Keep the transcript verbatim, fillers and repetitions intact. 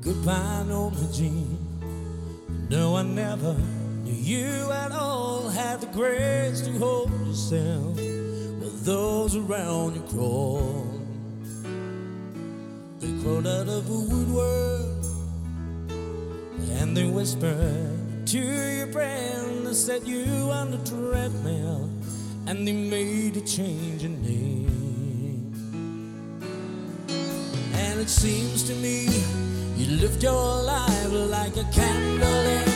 goodbye, Norma Jean. No, I never knew you at all. Had the grace to hold yourself while those around you crawled. They crawled out of the woodwork and they whispered to your brain. They set you on the treadmill and they made you change your name. And it seems to me you lived your life like a candle in